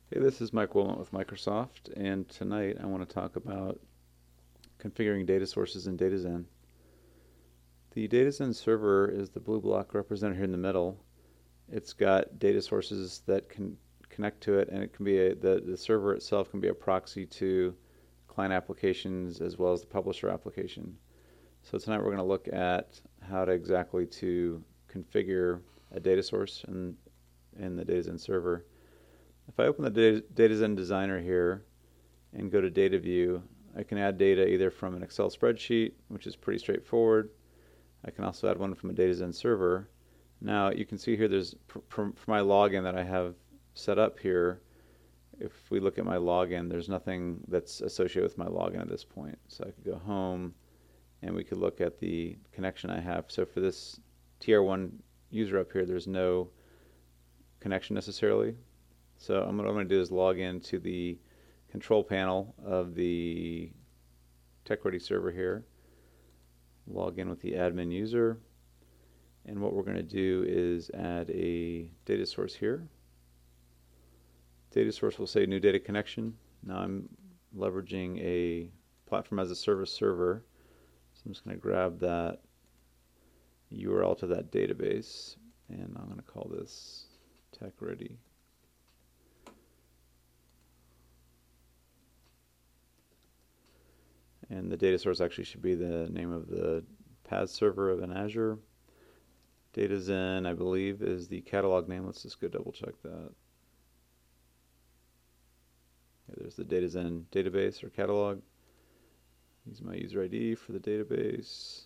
Hey, this is Mike Wilmot with Microsoft, and tonight I want to talk about configuring data sources in DataZen. The DataZen server is the blue block represented here in the middle. It's got data sources that can connect to it, and it can be the server itself can be a proxy to client applications as well as the publisher application. So tonight we're going to look at how to exactly to configure a data source in the DataZen server. If I open the DataZen designer here and go to data view, I can add data either from an Excel spreadsheet, which is pretty straightforward. I can also add one from a DataZen server. Now you can see here there's for my login that I have set up here. If we look at my login, there's nothing that's associated with my login at this point. So I could go home and we could look at the connection I have. So for this TR1 user up here, there's no connection necessarily. So what I'm going to do is log into the control panel of the TechReady server here. Log in with the admin user. And what we're going to do is add a data source here. Data source will say new data connection. Now I'm leveraging a platform as a service server. So I'm just going to grab that URL to that database, and I'm going to call this TechReady. And the data source actually should be the name of the PaaS server of an Azure. DataZen, I believe, is the catalog name. Let's just go double check that. Yeah, there's the DataZen database or catalog. Use my user ID for the database.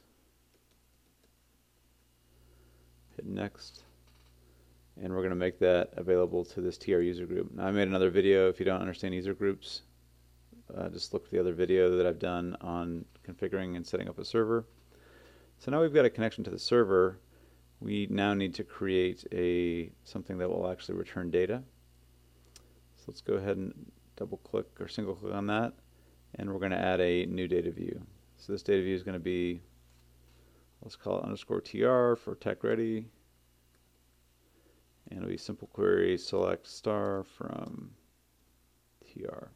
Hit next. And we're going to make that available to this TR user group. Now I made another video. If you don't understand user groups, just look at the other video that I've done on configuring and setting up a server. So now we've got a connection to the server. We now need to create something that will actually return data. So let's go ahead and double click or single click on that, and we're going to add a new data view. So this data view is going to be, let's call it _tr for TechReady, and it'll be simple query select star from tr.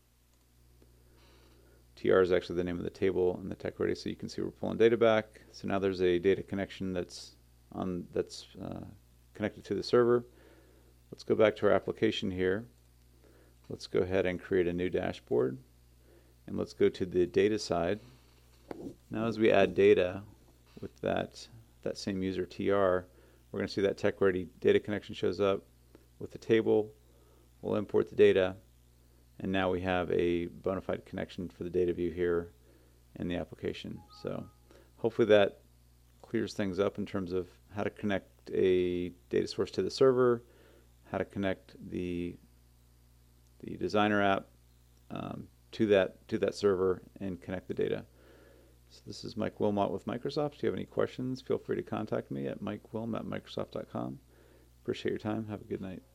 TR is actually the name of the table in the TechReady, so you can see we're pulling data back. So now there's a data connection that's connected to the server. Let's go back to our application here. Let's go ahead and create a new dashboard, and let's go to the data side. Now as we add data with that same user TR, we're going to see that TechReady data connection shows up with the table. We'll import the data, and now we have a bona fide connection for the data view here in the application. So hopefully that clears things up in terms of how to connect a data source to the server, how to connect the designer app to that server and connect the data. So this is Mike Wilmot with Microsoft. If you have any questions, feel free to contact me at mikewilm@microsoft.com. Appreciate your time. Have a good night.